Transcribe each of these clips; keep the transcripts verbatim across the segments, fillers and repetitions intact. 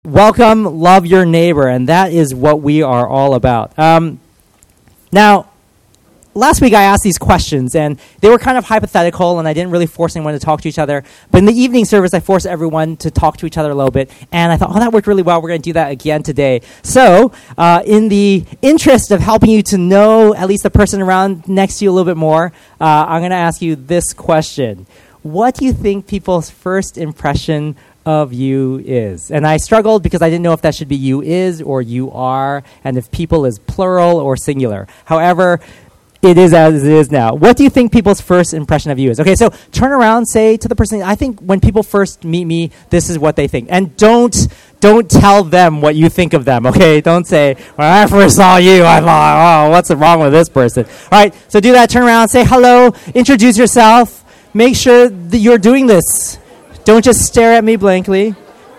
Welcome, love your neighbor, and that is what we are all about. Um, now, last week I asked these questions, and they were kind of hypothetical, and I didn't really force anyone to talk to each other. But in the evening service, I forced everyone to talk to each other a little bit, and I thought, oh, that worked really well. We're going to do that again today. So, uh, in the interest of helping you to know at least the person around next to you a little bit more, uh, I'm going to ask you this question. What do you think people's first impression of you is? And I struggled because I didn't know if that should be you is or you are, and if people is plural or singular. However, it is as it is now. What do you think people's first impression of you is? Okay, so turn around, say to the person, I think when people first meet me, this is what they think. And don't don't tell them what you think of them, okay? Don't say, when I first saw you, I thought, oh, what's wrong with this person? All right, so do that, turn around, say hello, introduce yourself, make sure that you're doing this. Don't just stare at me blankly.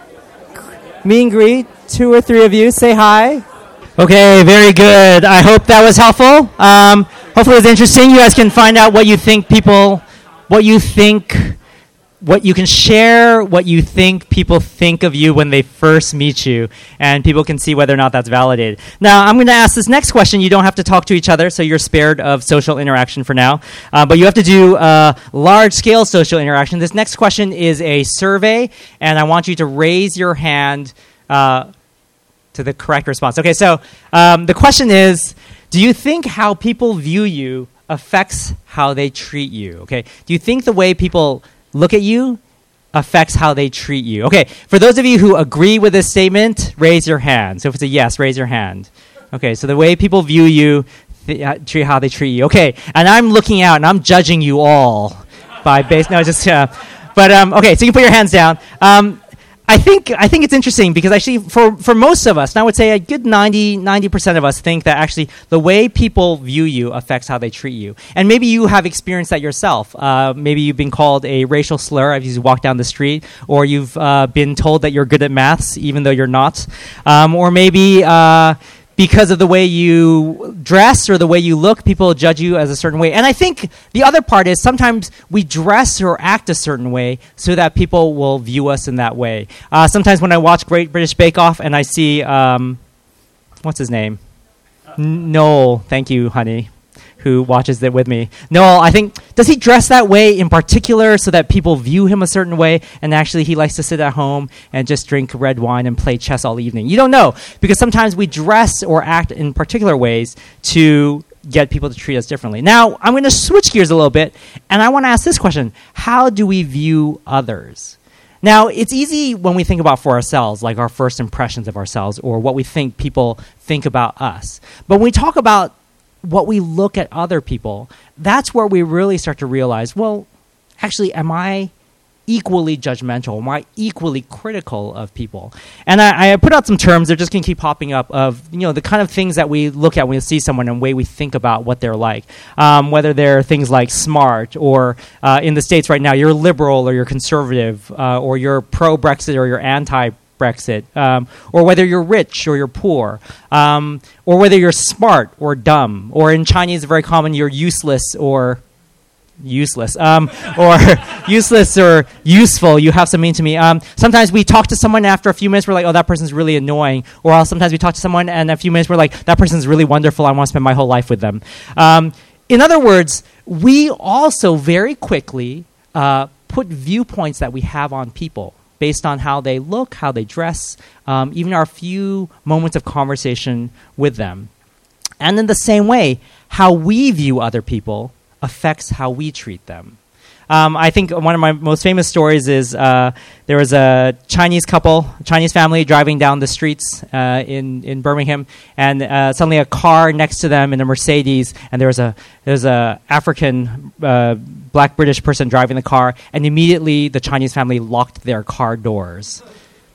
Meet and greet, two or three of you, say hi. Okay, very good. I hope that was helpful. Um, hopefully it was interesting. You guys can find out what you think people, what you think, what you can share, what you think people think of you when they first meet you, and people can see whether or not that's validated. Now, I'm going to ask this next question. You don't have to talk to each other, so you're spared of social interaction for now, uh, but you have to do uh, large-scale social interaction. This next question is a survey, and I want you to raise your hand uh, to the correct response. Okay, so um, the question is, do you think how people view you affects how they treat you? Okay, do you think the way people look at you affects how they treat you? Okay, for those of you who agree with this statement, raise your hand. So if it's a yes, raise your hand. Okay, so the way people view you, th- uh, treat how they treat you. Okay, and I'm looking out and I'm judging you all by base. No, just uh, but um, okay. So you can put your hands down. Um, I think I think it's interesting because actually for, for most of us, and I would say a good ninety, ninety percent of us think that actually the way people view you affects how they treat you. And maybe you have experienced that yourself. Uh, maybe you've been called a racial slur as you walk down the street, or you've uh, been told that you're good at maths even though you're not. Um, or maybe uh, because of the way you dress or the way you look, people judge you as a certain way. And I think the other part is sometimes we dress or act a certain way so that people will view us in that way. Uh, sometimes when I watch Great British Bake Off and I see, um, what's his name? N- Noel, thank you, honey, who watches it with me. Noel, I think, does he dress that way in particular so that people view him a certain way, and actually he likes to sit at home and just drink red wine and play chess all evening? You don't know, because sometimes we dress or act in particular ways to get people to treat us differently. Now, I'm going to switch gears a little bit, and I want to ask this question. How do we view others? Now, it's easy when we think about for ourselves, like our first impressions of ourselves or what we think people think about us. But when we talk about what we look at other people, that's where we really start to realize, well, actually, am I equally judgmental? Am I equally critical of people? And I, I put out some terms, they're just going to keep popping up, of you know the kind of things that we look at when we see someone and the way we think about what they're like. Um, whether they're things like smart, or uh, in the States right now, you're liberal or you're conservative, uh, or you're pro-Brexit or you're anti Brexit, um, or whether you're rich or you're poor, um, or whether you're smart or dumb, or in Chinese, very common, you're useless or useless, um, or useless or useful. You have some meaning to me. Um, sometimes we talk to someone, after a few minutes, we're like, oh, that person's really annoying. Or else sometimes we talk to someone, and in a few minutes, we're like, that person's really wonderful. I want to spend my whole life with them. Um, in other words, we also very quickly uh, put viewpoints that we have on people based on how they look, how they dress, um, even our few moments of conversation with them. And in the same way, how we view other people affects how we treat them. Um, I think one of my most famous stories is uh, there was a Chinese couple, a Chinese family driving down the streets uh, in in Birmingham, and uh, suddenly a car next to them in a Mercedes, and there was a there was a African uh, black British person driving the car, and immediately the Chinese family locked their car doors.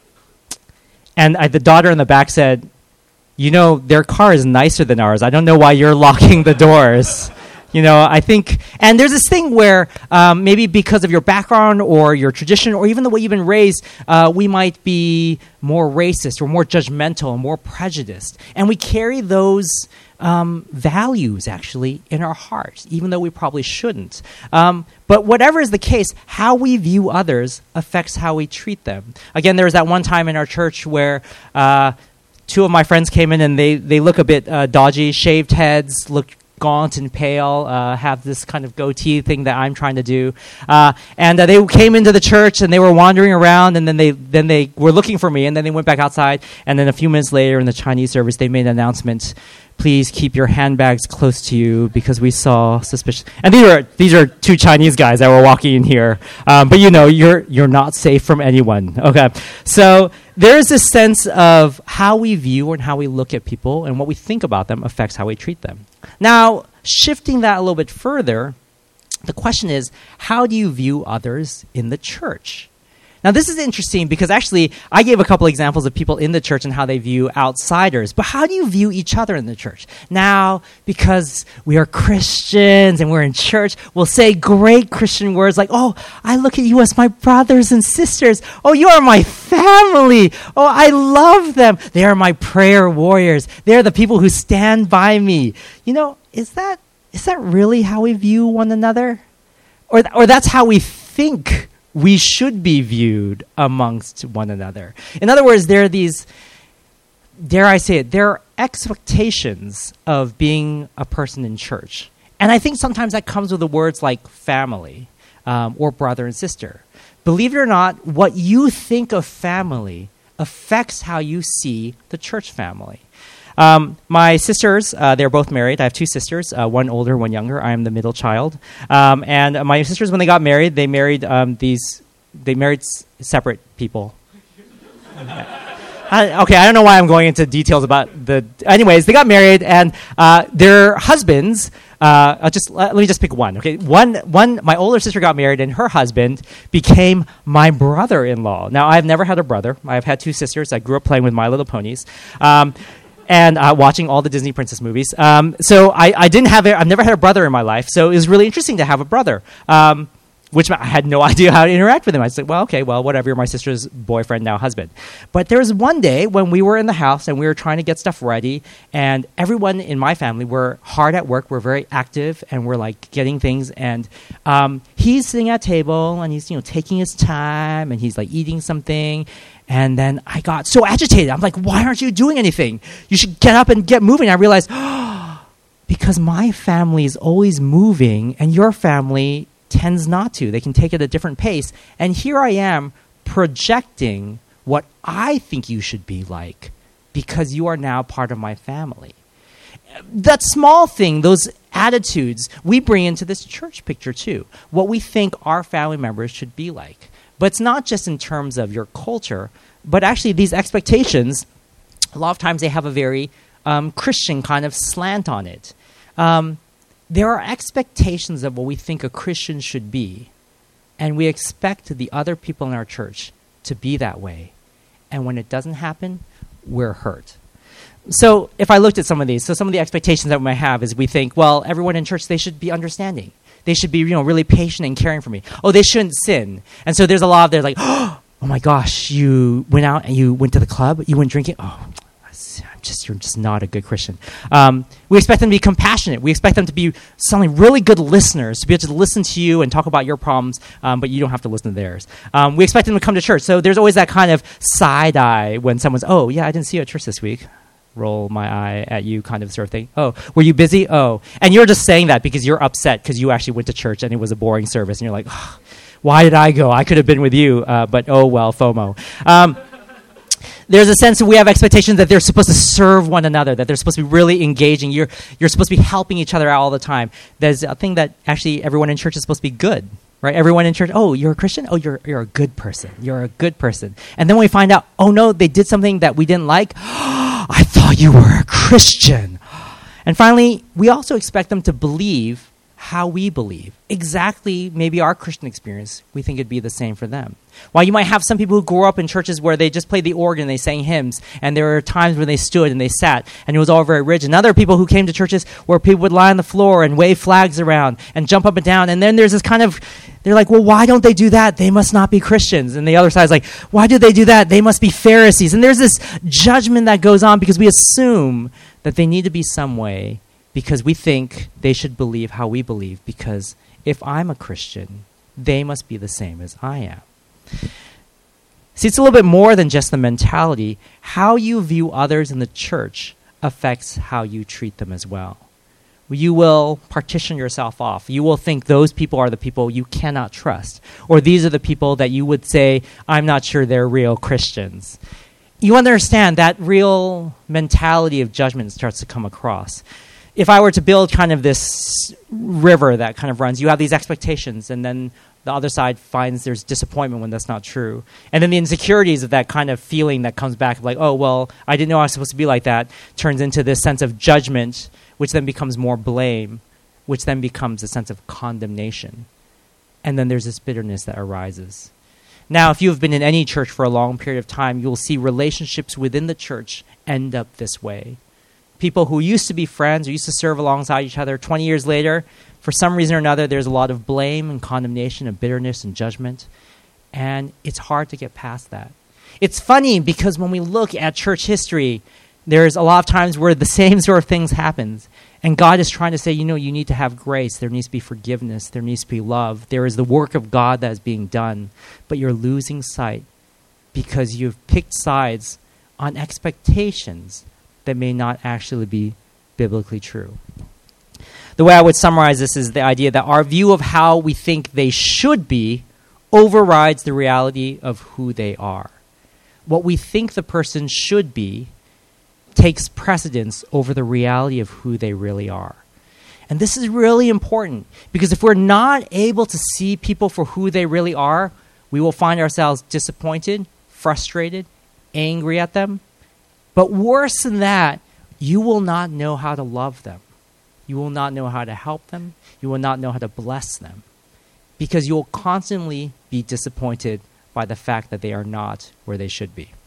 And I, the daughter in the back said, "You know, their car is nicer than ours. I don't know why you're locking the doors." You know, I think, and there's this thing where um, maybe because of your background or your tradition or even the way you've been raised, uh, we might be more racist or more judgmental and more prejudiced. And we carry those um, values, actually, in our hearts, even though we probably shouldn't. Um, but whatever is the case, how we view others affects how we treat them. Again, there was that one time in our church where uh, two of my friends came in and they, they look a bit uh, dodgy, shaved heads, look gaunt and pale, uh, have this kind of goatee thing that I'm trying to do, uh, and uh, they came into the church and they were wandering around, and then they then they were looking for me, and then they went back outside, and then a few minutes later in the Chinese service they made an announcement: please keep your handbags close to you because we saw suspicious. And these are these are two Chinese guys that were walking in here, um, but you know you're you're not safe from anyone. Okay, so there is this sense of how we view and how we look at people, and what we think about them affects how we treat them. Now, shifting that a little bit further, the question is, how do you view others in the church? Now, this is interesting because actually I gave a couple examples of people in the church and how they view outsiders. But how do you view each other in the church? Now, because we are Christians and we're in church, we'll say great Christian words like, oh, I look at you as my brothers and sisters. Oh, you are my family. Oh, I love them. They are my prayer warriors. They're the people who stand by me. You know, is that is that really how we view one another? Or, or that's how we think we should be viewed amongst one another. In other words, there are these, dare I say it, there are expectations of being a person in church. And I think sometimes that comes with the words like family um, or brother and sister. Believe it or not, what you think of family affects how you see the church family. Um, my sisters, uh, they're both married. I have two sisters, uh, one older, one younger. I am the middle child. Um, and uh, my sisters, when they got married, they married um, these, they married s- separate people. I, okay, I don't know why I'm going into details about the, anyways, they got married, and uh, their husbands, uh, I'll just, let, let me just pick one, okay? One, one, my older sister got married, and her husband became my brother-in-law. Now, I've never had a brother. I've had two sisters. I grew up playing with My Little Ponies. Um, and uh, watching all the Disney princess movies. Um, so I, I didn't have it. I've never had a brother in my life, so it was really interesting to have a brother, um, which I had no idea how to interact with him. I said, well, okay, well, whatever, you're my sister's boyfriend, now husband. But there was one day when we were in the house and we were trying to get stuff ready, and everyone in my family were hard at work, we're very active, and we're like getting things, and um, he's sitting at a table, and he's, you know, taking his time, and he's like eating something. And then I got so agitated. I'm like, why aren't you doing anything? You should get up and get moving. I realized, oh, because my family is always moving and your family tends not to. They can take it at a different pace. And here I am projecting what I think you should be like because you are now part of my family. That small thing, those attitudes, we bring into this church picture too. What we think our family members should be like. But it's not just in terms of your culture, but actually these expectations, a lot of times they have a very um, Christian kind of slant on it. Um, there are expectations of what we think a Christian should be, and we expect the other people in our church to be that way. And when it doesn't happen, we're hurt. So if I looked at some of these, so some of the expectations that we might have is we think, well, everyone in church, they should be understanding. They should be, you know, really patient and caring for me. Oh, they shouldn't sin. And so there's a lot of there's like, oh my gosh, you went out and you went to the club, you went drinking. Oh, I'm just you're just not a good Christian. Um, we expect them to be compassionate. We expect them to be suddenly really good listeners, to be able to listen to you and talk about your problems, um, but you don't have to listen to theirs. Um, we expect them to come to church. So there's always that kind of side eye when someone's, oh yeah, I didn't see you at church this week. Roll my eye at you kind of sort of thing. Oh, were you busy? Oh. And you're just saying that because you're upset because you actually went to church and it was a boring service. And you're like, oh, why did I go? I could have been with you. Uh, but oh, well, FOMO. Um, there's a sense that we have expectations that they're supposed to serve one another, that they're supposed to be really engaging. You're, you're supposed to be helping each other out all the time. There's a thing that actually everyone in church is supposed to be good. Right? Everyone in church, oh, you're a Christian? Oh, you're you're a good person. You're a good person. And then we find out, oh no, they did something that we didn't like. I thought you were a Christian. And finally, we also expect them to believe how we believe. Exactly, maybe our Christian experience, we think it'd be the same for them. While you might have some people who grew up in churches where they just played the organ and they sang hymns, and there were times when they stood and they sat, and it was all very rigid. And other people who came to churches where people would lie on the floor and wave flags around and jump up and down, and then there's this kind of, they're like, well, why don't they do that? They must not be Christians. And the other side is like, why do they do that? They must be Pharisees. And there's this judgment that goes on because we assume that they need to be some way because we think they should believe how we believe, because if I'm a Christian, they must be the same as I am. See, it's a little bit more than just the mentality. How you view others in the church affects how you treat them as well. You will partition yourself off. You will think those people are the people you cannot trust, or these are the people that you would say, I'm not sure they're real Christians. You understand that real mentality of judgment starts to come across. If I were to build kind of this river that kind of runs, you have these expectations, and then the other side finds there's disappointment when that's not true. And then the insecurities of that kind of feeling that comes back of like, oh, well, I didn't know I was supposed to be like that, turns into this sense of judgment, which then becomes more blame, which then becomes a sense of condemnation. And then there's this bitterness that arises. Now, if you've been in any church for a long period of time, you'll see relationships within the church end up this way. People who used to be friends or used to serve alongside each other, twenty years later, for some reason or another, there's a lot of blame and condemnation and bitterness and judgment. And it's hard to get past that. It's funny because when we look at church history, there's a lot of times where the same sort of things happen. And God is trying to say, you know, you need to have grace. There needs to be forgiveness. There needs to be love. There is the work of God that is being done. But you're losing sight because you've picked sides on expectations that may not actually be biblically true. The way I would summarize this is the idea that our view of how we think they should be overrides the reality of who they are. What we think the person should be takes precedence over the reality of who they really are. And this is really important because if we're not able to see people for who they really are, we will find ourselves disappointed, frustrated, angry at them. But worse than that, you will not know how to love them. You will not know how to help them. You will not know how to bless them because you will constantly be disappointed by the fact that they are not where they should be.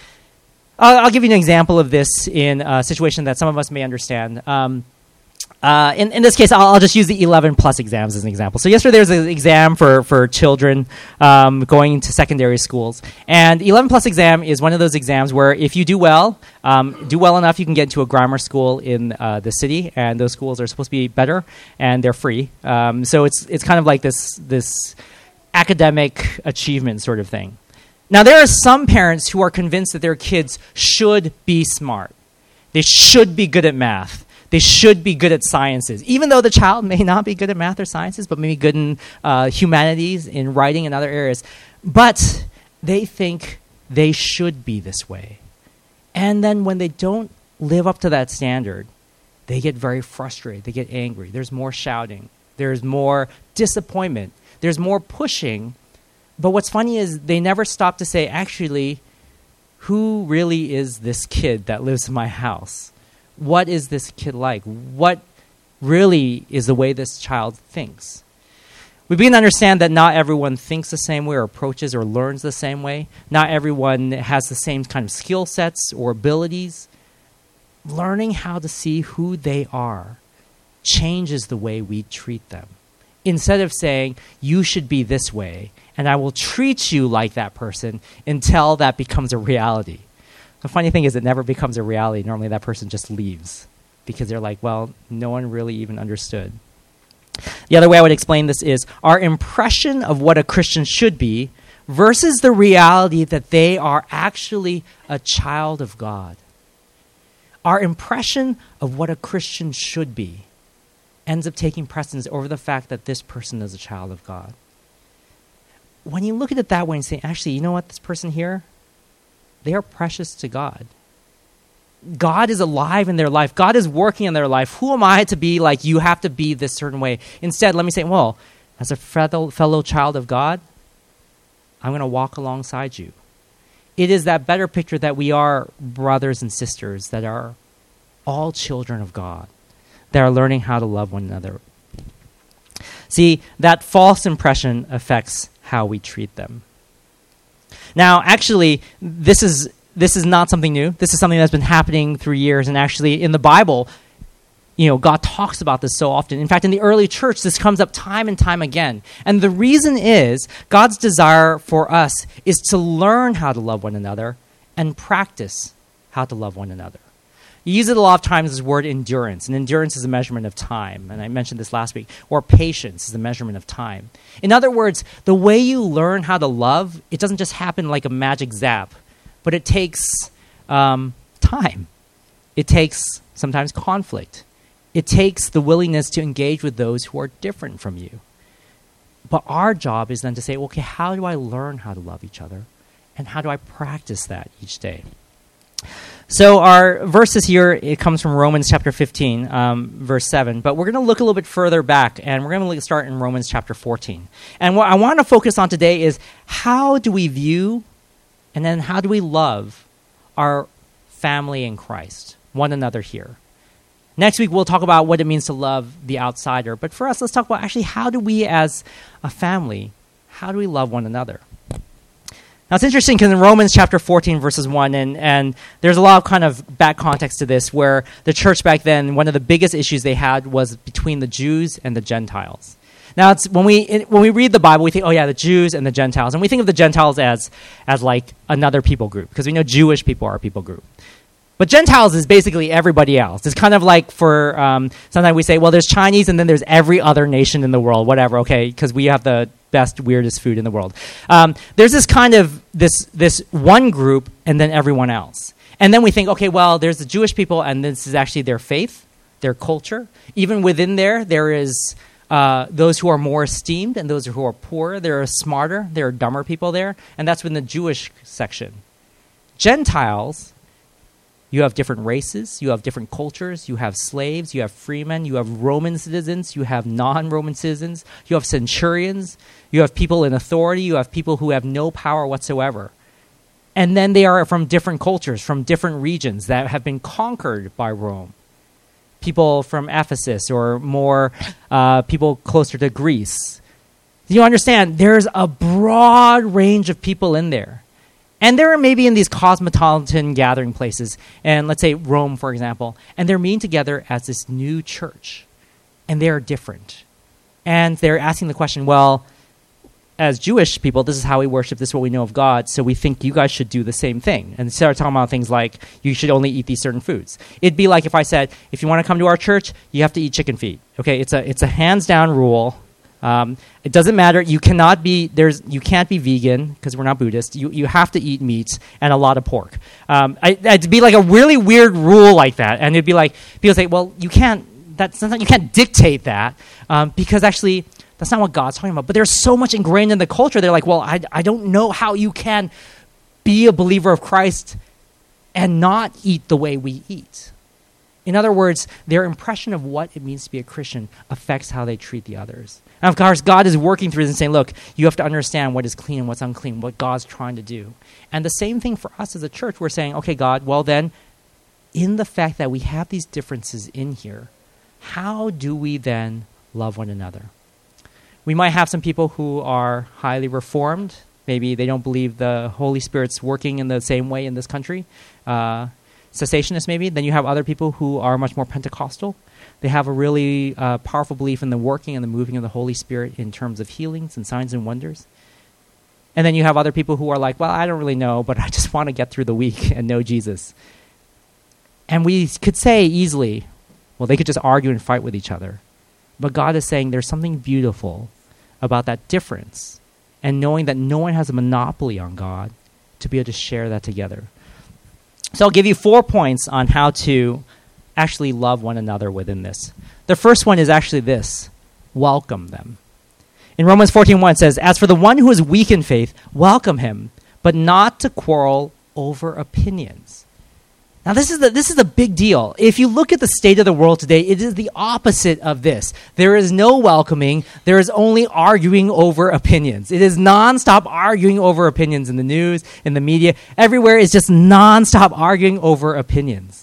Uh, I'll give you an example of this in a situation that some of us may understand. Um, uh, in, in this case, I'll, I'll just use the eleven plus exams as an example. So yesterday there was an exam for, for children um, going to secondary schools. And eleven plus exam is one of those exams where if you do well, um, do well enough, you can get into a grammar school in uh, the city. And those schools are supposed to be better, and they're free. Um, so it's it's kind of like this this academic achievement sort of thing. Now, there are some parents who are convinced that their kids should be smart. They should be good at math. They should be good at sciences, even though the child may not be good at math or sciences, but maybe good in uh, humanities, in writing, and other areas. But they think they should be this way. And then when they don't live up to that standard, they get very frustrated. They get angry. There's more shouting. There's more disappointment. There's more pushing. But what's funny is they never stop to say, actually, who really is this kid that lives in my house? What is this kid like? What really is the way this child thinks? We begin to understand that not everyone thinks the same way or approaches or learns the same way. Not everyone has the same kind of skill sets or abilities. Learning how to see who they are changes the way we treat them. Instead of saying, you should be this way, and I will treat you like that person until that becomes a reality. The funny thing is it never becomes a reality. Normally that person just leaves because they're like, well, no one really even understood. The other way I would explain this is our impression of what a Christian should be versus the reality that they are actually a child of God. Our impression of what a Christian should be ends up taking precedence over the fact that this person is a child of God. When you look at it that way and say, actually, you know what, this person here, they are precious to God. God is alive in their life. God is working in their life. Who am I to be like, you have to be this certain way? Instead, let me say, well, as a fellow, fellow child of God, I'm going to walk alongside you. It is that better picture that we are brothers and sisters that are all children of God, that are learning how to love one another. See, that false impression affects how we treat them. Now, actually, this is this is not something new. This is something that's been happening through years, and actually in the Bible, you know, God talks about this so often. In fact, in the early church, this comes up time and time again. And the reason is God's desire for us is to learn how to love one another and practice how to love one another. You use it a lot of times as the word endurance, and endurance is a measurement of time, and I mentioned this last week, or patience is a measurement of time. In other words, the way you learn how to love, it doesn't just happen like a magic zap, but it takes um, time. It takes sometimes conflict. It takes the willingness to engage with those who are different from you. But our job is then to say, okay, how do I learn how to love each other? And how do I practice that each day? So our verses here, it comes from Romans chapter fifteen, um, verse seven. But we're going to look a little bit further back, and we're going to start in Romans chapter fourteen. And what I want to focus on today is how do we view and then how do we love our family in Christ, one another here? Next week, we'll talk about what it means to love the outsider. But for us, let's talk about actually how do we as a family, how do we love one another? Now, it's interesting because in Romans chapter fourteen, verses one, and, and there's a lot of kind of back context to this where the church back then, one of the biggest issues they had was between the Jews and the Gentiles. Now, it's when we it, when we read the Bible, we think, oh yeah, the Jews and the Gentiles. And we think of the Gentiles as, as like another people group because we know Jewish people are a people group. But Gentiles is basically everybody else. It's kind of like for, um, sometimes we say, well, there's Chinese and then there's every other nation in the world, whatever, okay, because we have the best, weirdest food in the world. Um, there's this kind of, this this one group and then everyone else. And then we think, okay, well, there's the Jewish people and this is actually their faith, their culture. Even within there, there is uh, those who are more esteemed and those who are poorer. There are smarter, there are dumber people there. And that's within the Jewish section. Gentiles, you have different races, you have different cultures, you have slaves, you have freemen, you have Roman citizens, you have non-Roman citizens, you have centurions, you have people in authority, you have people who have no power whatsoever. And then they are from different cultures, from different regions that have been conquered by Rome. People from Ephesus or more uh, people closer to Greece. You understand, there's a broad range of people in there. And they're maybe in these cosmopolitan gathering places, and let's say Rome, for example, and they're meeting together as this new church, and they're different. And they're asking the question, well, as Jewish people, this is how we worship, this is what we know of God, so we think you guys should do the same thing. And start talking about things like, you should only eat these certain foods. It'd be like if I said, if you want to come to our church, you have to eat chicken feet. Okay, it's a it's a hands-down rule. Um, it doesn't matter. You cannot be there's. You can't be vegan because we're not Buddhist. You you have to eat meat and a lot of pork. Um, I, it'd be like a really weird rule like that, and it'd be like people say, "Well, you can't. That's not, you can't dictate that um, because actually that's not what God's talking about." But there's so much ingrained in the culture. They're like, "Well, I I don't know how you can be a believer of Christ and not eat the way we eat." In other words, their impression of what it means to be a Christian affects how they treat the others. And of course, God is working through this and saying, look, you have to understand what is clean and what's unclean, what God's trying to do. And the same thing for us as a church. We're saying, okay, God, well then, in the fact that we have these differences in here, how do we then love one another? We might have some people who are highly reformed. Maybe they don't believe the Holy Spirit's working in the same way in this country. Uh, cessationists maybe. Then you have other people who are much more Pentecostal. They have a really uh, powerful belief in the working and the moving of the Holy Spirit in terms of healings and signs and wonders. And then you have other people who are like, well, I don't really know, but I just want to get through the week and know Jesus. And we could say easily, well, they could just argue and fight with each other. But God is saying there's something beautiful about that difference and knowing that no one has a monopoly on God to be able to share that together. So I'll give you four points on how to actually love one another within this. The first one is actually this: welcome them. In Romans fourteen one, it says, as for the one who is weak in faith, welcome him, but not to quarrel over opinions. Now, this is the, this is a big deal. If you look at the state of the world today, it is the opposite of this. There is no welcoming. There is only arguing over opinions. It is nonstop arguing over opinions in the news, in the media. Everywhere is just nonstop arguing over opinions.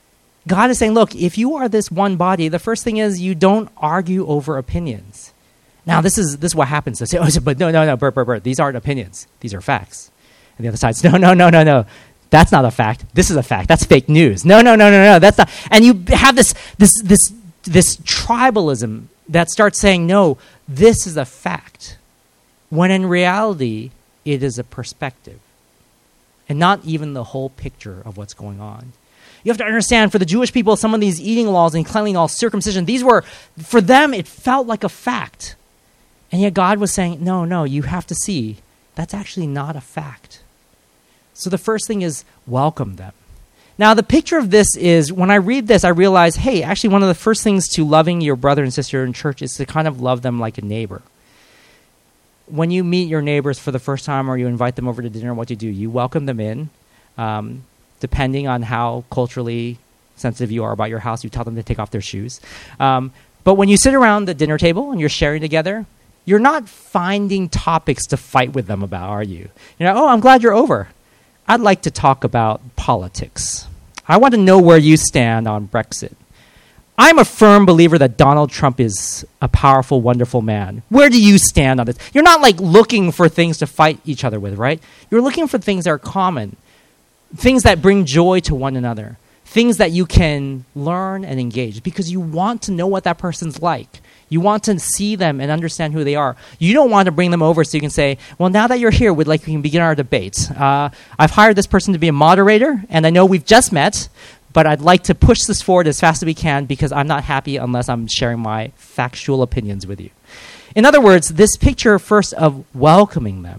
God is saying, look, if you are this one body, the first thing is you don't argue over opinions. Now, this is this is what happens. They say, oh, but no, no, no, Bert, Bert, Bert, these aren't opinions. These are facts. And the other side's, no, no, no, no, no. That's not a fact. This is a fact. That's fake news. No, no, no, no, no. That's not. And you have this this this this tribalism that starts saying, no, this is a fact, when in reality, it is a perspective, and not even the whole picture of what's going on. You have to understand, for the Jewish people, some of these eating laws and cleanliness laws, circumcision, these were, for them, it felt like a fact. And yet God was saying, no, no, you have to see, that's actually not a fact. So the first thing is welcome them. Now, the picture of this is, when I read this, I realize, hey, actually one of the first things to loving your brother and sister in church is to kind of love them like a neighbor. When you meet your neighbors for the first time or you invite them over to dinner, what do you do? You welcome them in. Um, depending on how culturally sensitive you are about your house, you tell them to take off their shoes. Um, but when you sit around the dinner table and you're sharing together, you're not finding topics to fight with them about, are you? You're like, oh, I'm glad you're over. I'd like to talk about politics. I want to know where you stand on Brexit. I'm a firm believer that Donald Trump is a powerful, wonderful man. Where do you stand on this? You're not like looking for things to fight each other with, right? You're looking for things that are common, things that bring joy to one another, things that you can learn and engage, because you want to know what that person's like. You want to see them and understand who they are. You don't want to bring them over so you can say, well, now that you're here, we'd like we can begin our debate. Uh, I've hired this person to be a moderator, and I know we've just met, but I'd like to push this forward as fast as we can because I'm not happy unless I'm sharing my factual opinions with you. In other words, this picture first of welcoming them.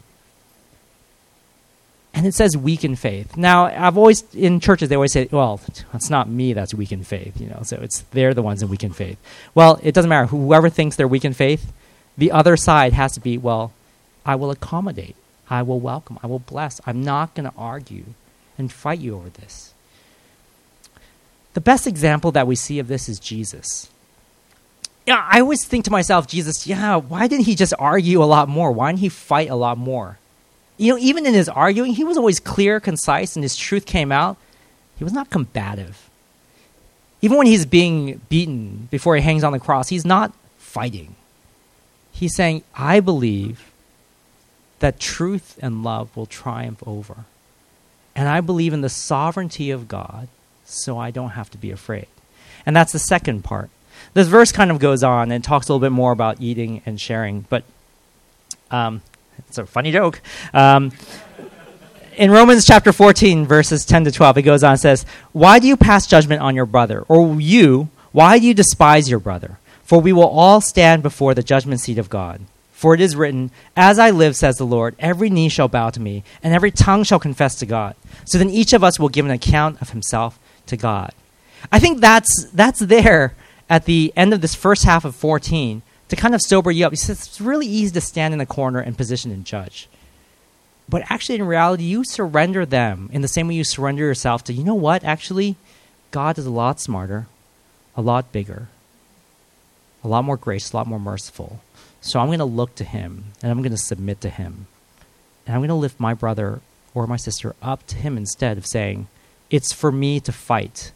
And it says weak in faith. Now, I've always, in churches, they always say, well, it's not me that's weak in faith, you know, so it's they're the ones in weak in faith. Well, it doesn't matter. Whoever thinks they're weak in faith, the other side has to be, well, I will accommodate. I will welcome. I will bless. I'm not going to argue and fight you over this. The best example that we see of this is Jesus. Yeah, I always think to myself, Jesus, yeah, why didn't he just argue a lot more? Why didn't he fight a lot more? You know, even in his arguing, he was always clear, concise, and his truth came out. He was not combative. Even when he's being beaten before he hangs on the cross, he's not fighting. He's saying, I believe that truth and love will triumph over. And I believe in the sovereignty of God, so I don't have to be afraid. And that's the second part. This verse kind of goes on and talks a little bit more about eating and sharing, but um, it's a funny joke. Um, in Romans chapter fourteen, verses ten to twelve, it goes on and says, why do you pass judgment on your brother? Or you, why do you despise your brother? For we will all stand before the judgment seat of God. For it is written, as I live, says the Lord, every knee shall bow to me, and every tongue shall confess to God. So then each of us will give an account of himself to God. I think that's that's there at the end of this first half of fourteen to kind of sober you up. He says it's really easy to stand in the corner and position and judge. But actually, in reality, you surrender them in the same way you surrender yourself to, you know what, actually, God is a lot smarter, a lot bigger, a lot more gracious, a lot more merciful. So I'm going to look to him, and I'm going to submit to him. And I'm going to lift my brother or my sister up to him instead of saying, it's for me to fight.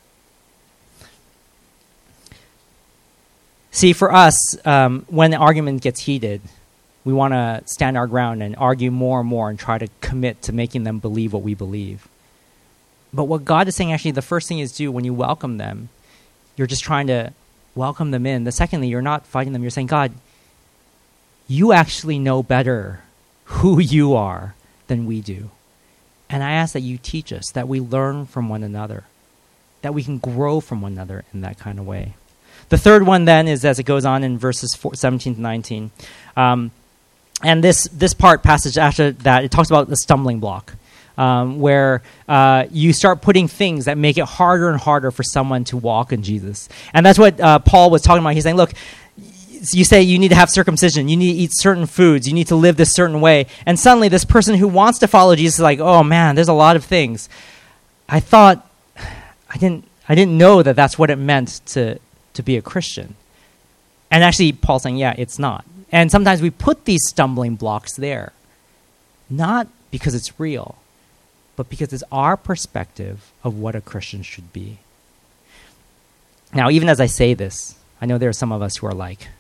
See, for us, um, when the argument gets heated, we want to stand our ground and argue more and more and try to commit to making them believe what we believe. But what God is saying, actually, the first thing is do when you welcome them, you're just trying to welcome them in. The secondly, you're not fighting them. You're saying, God, you actually know better who you are than we do. And I ask that you teach us, that we learn from one another, that we can grow from one another in that kind of way. The third one then is as it goes on in verses four, seventeen to nineteen. Um, and this this part, passage after that, it talks about the stumbling block, um, where uh, you start putting things that make it harder and harder for someone to walk in Jesus. And that's what uh, Paul was talking about. He's saying, look, you say you need to have circumcision, you need to eat certain foods, you need to live this certain way. And suddenly this person who wants to follow Jesus is like, oh man, there's a lot of things. I thought, I didn't I didn't know that that's what it meant to to be a Christian. And actually, Paul's saying, yeah, it's not. And sometimes we put these stumbling blocks there, not because it's real, but because it's our perspective of what a Christian should be. Now, even as I say this, I know there are some of us who are like, oh,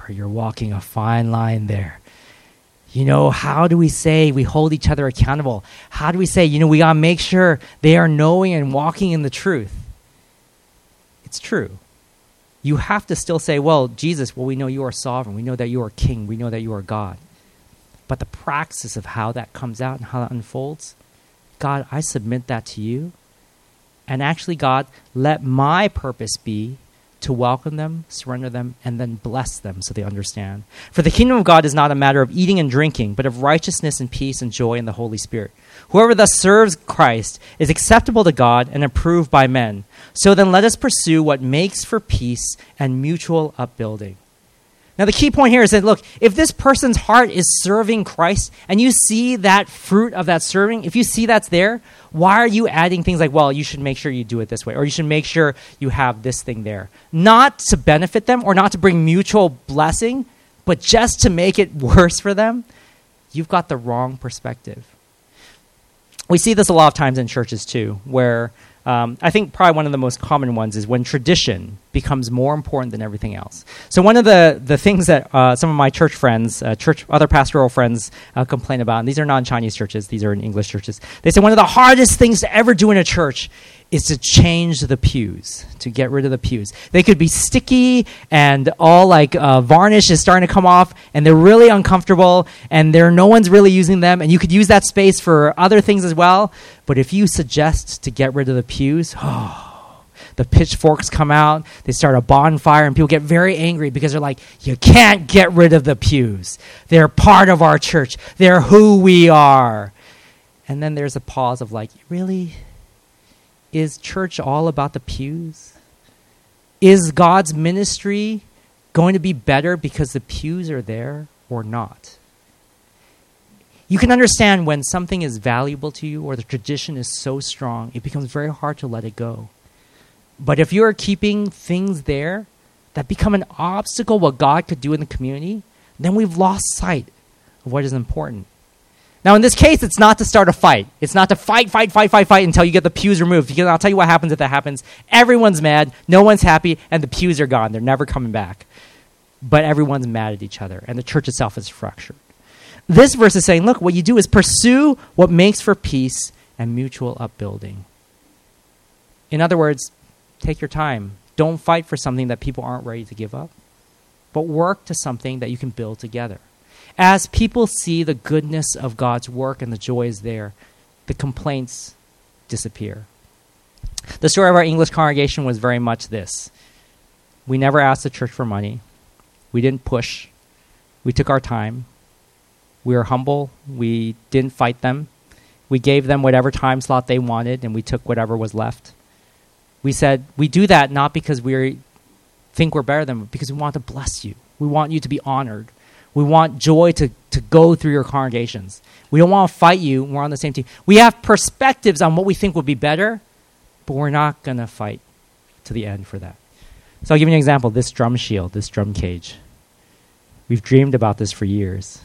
Jasper, you're walking a fine line there. You know, how do we say we hold each other accountable? How do we say, you know, we got to make sure they are knowing and walking in the truth? It's true. You have to still say, well, Jesus, well, we know you are sovereign. We know that you are king. We know that you are God. But the praxis of how that comes out and how that unfolds, God, I submit that to you. And actually, God, let my purpose be to welcome them, surrender them, and then bless them so they understand. For the kingdom of God is not a matter of eating and drinking, but of righteousness and peace and joy in the Holy Spirit. Whoever thus serves Christ is acceptable to God and approved by men. So then let us pursue what makes for peace and mutual upbuilding. Now the key point here is that, look, if this person's heart is serving Christ and you see that fruit of that serving, if you see that's there, why are you adding things like, well, you should make sure you do it this way, or you should make sure you have this thing there? Not to benefit them or not to bring mutual blessing, but just to make it worse for them. You've got the wrong perspective. We see this a lot of times in churches too, where Um, I think probably one of the most common ones is when tradition becomes more important than everything else. So one of the, the things that uh, some of my church friends, uh, church other pastoral friends uh, complain about, and these are non-Chinese churches, these are in English churches, they say one of the hardest things to ever do in a church is to change the pews, to get rid of the pews. They could be sticky and all like uh, varnish is starting to come off and they're really uncomfortable and there no one's really using them, and you could use that space for other things as well. But if you suggest to get rid of the pews, oh, the pitchforks come out, they start a bonfire, and people get very angry because they're like, you can't get rid of the pews. They're part of our church. They're who we are. And then there's a pause of like, really? Is church all about the pews? Is God's ministry going to be better because the pews are there or not? You can understand when something is valuable to you or the tradition is so strong, it becomes very hard to let it go. But if you are keeping things there that become an obstacle what God could do in the community, then we've lost sight of what is important. Now, in this case, it's not to start a fight. It's not to fight, fight, fight, fight, fight until you get the pews removed. Because I'll tell you what happens if that happens. Everyone's mad, no one's happy, and the pews are gone. They're never coming back. But everyone's mad at each other, and the church itself is fractured. This verse is saying, look, what you do is pursue what makes for peace and mutual upbuilding. In other words, take your time. Don't fight for something that people aren't ready to give up, but work to something that you can build together. As people see the goodness of God's work and the joy is there, the complaints disappear. The story of our English congregation was very much this. We never asked the church for money. We didn't push. We took our time. We were humble. We didn't fight them. We gave them whatever time slot they wanted, and we took whatever was left. We said, we do that not because we think we're better than them, but because we want to bless you. We want you to be honored. We want joy to, to go through your congregations. We don't want to fight you. We're on the same team. We have perspectives on what we think would be better, but we're not going to fight to the end for that. So I'll give you an example. This drum shield, this drum cage. We've dreamed about this for years.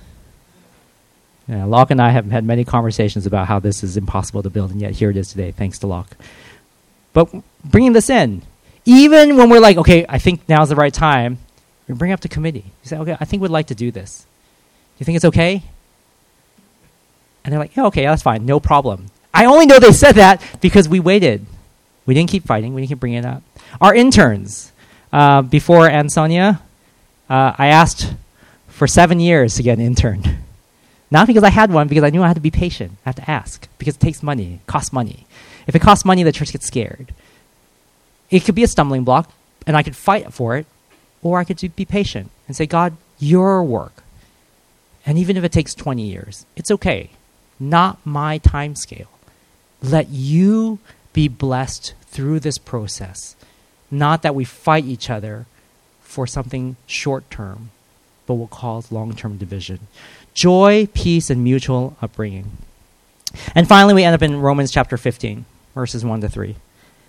Yeah, Locke and I have had many conversations about how this is impossible to build, and yet here it is today, thanks to Locke. But bringing this in, even when we're like, okay, I think now's the right time, we bring it up to committee. You say, okay, I think we'd like to do this. You think it's okay? And they're like, yeah, okay, that's fine, no problem. I only know they said that because we waited. We didn't keep fighting. We didn't keep bringing it up. Our interns, uh, before Ansonia, uh, I asked for seven years to get an intern. Not because I had one, because I knew I had to be patient. I have to ask, because it takes money, it costs money. If it costs money, the church gets scared. It could be a stumbling block, and I could fight for it, or I could be patient and say, God, your work. And even if it takes twenty years, it's okay. Not my time scale. Let you be blessed through this process. Not that we fight each other for something short-term, but will cause long-term division. Joy, peace, and mutual upbringing. And finally, we end up in Romans chapter fifteen, verses one to three.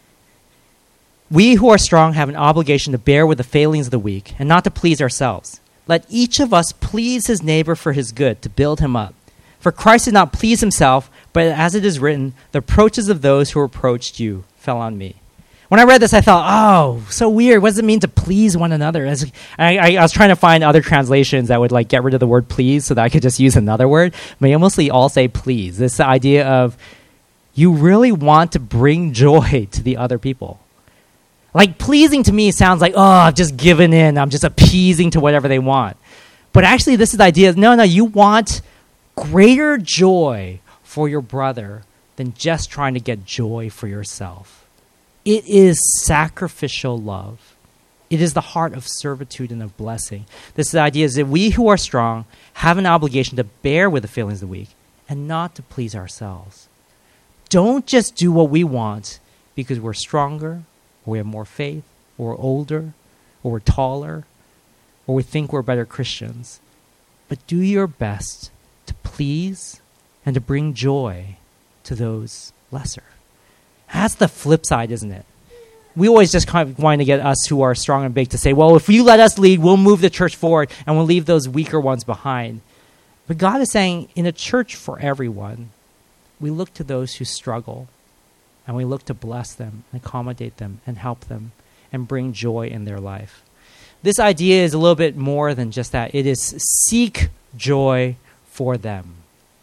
We who are strong have an obligation to bear with the failings of the weak and not to please ourselves. Let each of us please his neighbor for his good, to build him up. For Christ did not please himself, but as it is written, the reproaches of those who reproached you fell on me. When I read this, I thought, oh, so weird. What does it mean to please one another? As I, I, I was trying to find other translations that would like get rid of the word please so that I could just use another word. But they mostly all say please. This idea of you really want to bring joy to the other people. Like pleasing to me sounds like, oh, I've just given in. I'm just appeasing to whatever they want. But actually, this is the idea of, no, no, you want greater joy for your brother than just trying to get joy for yourself. It is sacrificial love. It is the heart of servitude and of blessing. This idea is that we who are strong have an obligation to bear with the feelings of the weak and not to please ourselves. Don't just do what we want because we're stronger, or we have more faith, or we're older, or we're taller, or we think we're better Christians. But do your best to please and to bring joy to those lesser. That's the flip side, isn't it? We always just kind of want to get us who are strong and big to say, well, if you let us lead, we'll move the church forward and we'll leave those weaker ones behind. But God is saying, in a church for everyone, we look to those who struggle and we look to bless them, and accommodate them, and help them, and bring joy in their life. This idea is a little bit more than just that. It is seek joy for them.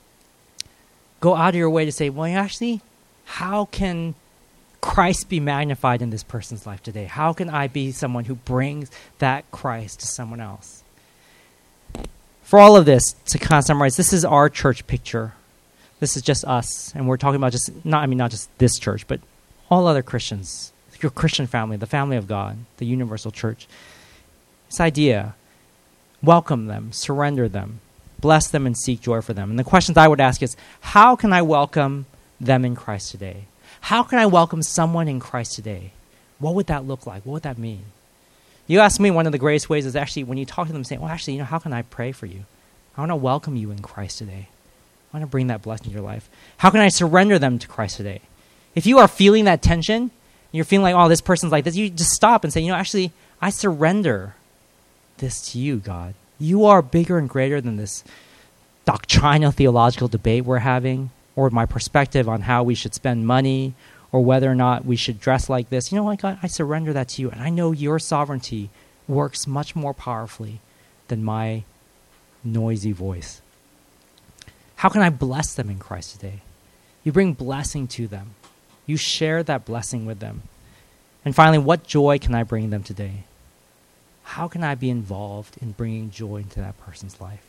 Go out of your way to say, well, actually, how can Christ be magnified in this person's life today? How can I be someone who brings that Christ to someone else? For all of this, to kind of summarize, this is our church picture. This is just us, and we're talking about just, not I mean, not just this church, but all other Christians, your Christian family, the family of God, the universal church. This idea, welcome them, surrender them, bless them, and seek joy for them. And the questions I would ask is, how can I welcome them in Christ today? How can I welcome someone in Christ today? What would that look like? What would that mean? You ask me, one of the greatest ways is actually when you talk to them saying, well, actually, you know, how can I pray for you? I want to welcome you in Christ today. I want to bring that blessing to your life. How can I surrender them to Christ today? If you are feeling that tension, and you're feeling like, oh, this person's like this, you just stop and say, you know, actually, I surrender this to you, God. You are bigger and greater than this doctrinal theological debate we're having, or my perspective on how we should spend money, or whether or not we should dress like this. You know what, God, I surrender that to you. And I know your sovereignty works much more powerfully than my noisy voice. How can I bless them in Christ today? You bring blessing to them. You share that blessing with them. And finally, what joy can I bring them today? How can I be involved in bringing joy into that person's life?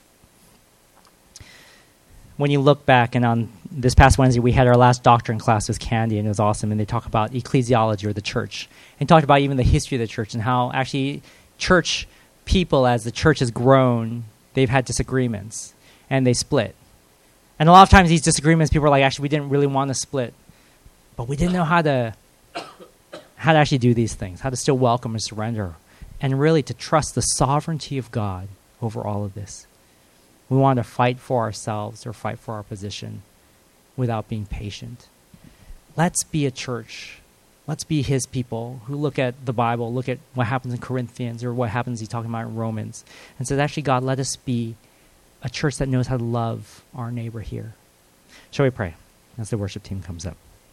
When you look back, and on this past Wednesday, we had our last doctrine class with Candy, and it was awesome. And they talk about ecclesiology, or the church, and talked about even the history of the church and how actually church people, as the church has grown, they've had disagreements and they split. And a lot of times these disagreements, people are like, actually, we didn't really want to split, but we didn't know how to how to actually do these things, how to still welcome and surrender, and really to trust the sovereignty of God over all of this. We want to fight for ourselves or fight for our position without being patient. Let's be a church. Let's be his people who look at the Bible, look at what happens in Corinthians or what happens he's talking about in Romans, and says, actually, God, let us be a church that knows how to love our neighbor here. Shall we pray as the worship team comes up?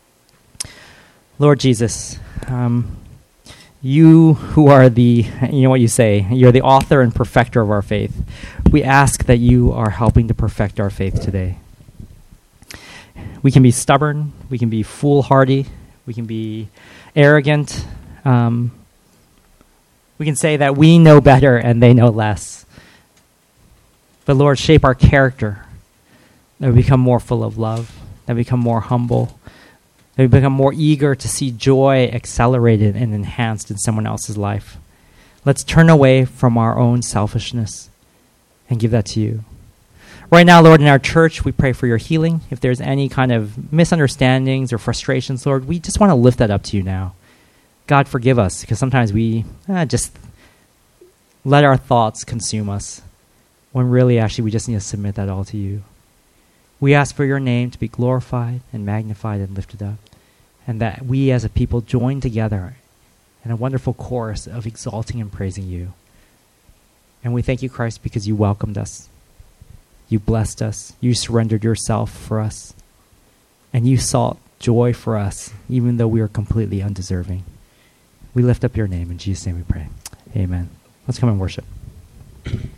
Lord Jesus, um, you who are the, you know what you say, you're the author and perfecter of our faith. We ask that you are helping to perfect our faith today. We can be stubborn, we can be foolhardy, we can be arrogant. Um, we can say that we know better and they know less. But Lord, shape our character, that we become more full of love, that we become more humble, that we become more eager to see joy accelerated and enhanced in someone else's life. Let's turn away from our own selfishness and give that to you. Right now, Lord, in our church, we pray for your healing. If there's any kind of misunderstandings or frustrations, Lord, we just want to lift that up to you now. God, forgive us, because sometimes we eh, just let our thoughts consume us, when really, actually, we just need to submit that all to you. We ask for your name to be glorified and magnified and lifted up, and that we as a people join together in a wonderful chorus of exalting and praising you. And we thank you, Christ, because you welcomed us. You blessed us. You surrendered yourself for us. And you sought joy for us, even though we were completely undeserving. We lift up your name. In Jesus' name we pray. Amen. Let's come and worship.